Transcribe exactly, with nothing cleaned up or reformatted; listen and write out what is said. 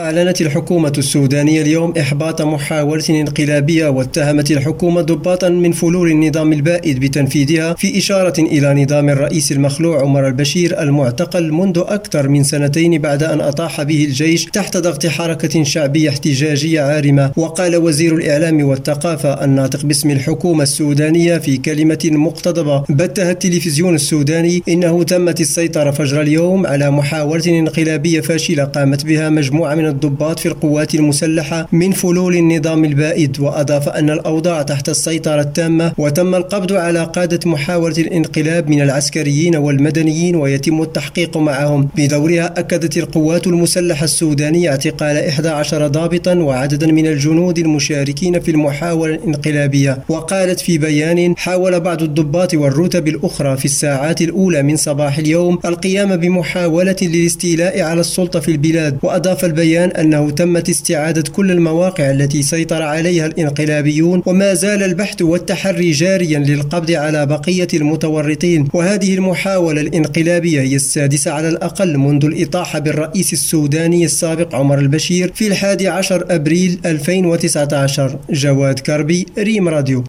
أعلنت الحكومة السودانية اليوم إحباط محاولة انقلابية، واتهمت الحكومة ضباطا من فلول النظام البائد بتنفيذها، في إشارة إلى نظام الرئيس المخلوع عمر البشير المعتقل منذ أكثر من سنتين بعد أن أطاح به الجيش تحت ضغط حركة شعبية احتجاجية عارمة. وقال وزير الإعلام والثقافة الناطق باسم الحكومة السودانية في كلمة مقتضبة بثها التلفزيون السوداني إنه تمت السيطرة فجر اليوم على محاولة انقلابية فاشلة قامت بها مجموعة من الضباط في القوات المسلحة من فلول النظام البائد. وأضاف أن الأوضاع تحت السيطرة التامة، وتم القبض على قادة محاولة الانقلاب من العسكريين والمدنيين ويتم التحقيق معهم. بدورها أكدت القوات المسلحة السودانية اعتقال إحدى عشر ضابطا وعددا من الجنود المشاركين في المحاولة الانقلابية. وقالت في بيان: حاول بعض الضباط والرتب الأخرى في الساعات الأولى من صباح اليوم القيام بمحاولة للاستيلاء على السلطة في البلاد. وأضاف البيان أنه تمت استعادة كل المواقع التي سيطر عليها الانقلابيون، وما زال البحث والتحري جاريا للقبض على بقية المتورطين. وهذه المحاولة الانقلابية هي السادسة على الأقل منذ الإطاحة بالرئيس السوداني السابق عمر البشير في الحادي عشر أبريل ألفين وتسعة عشر. جواد كربي، ريم راديو.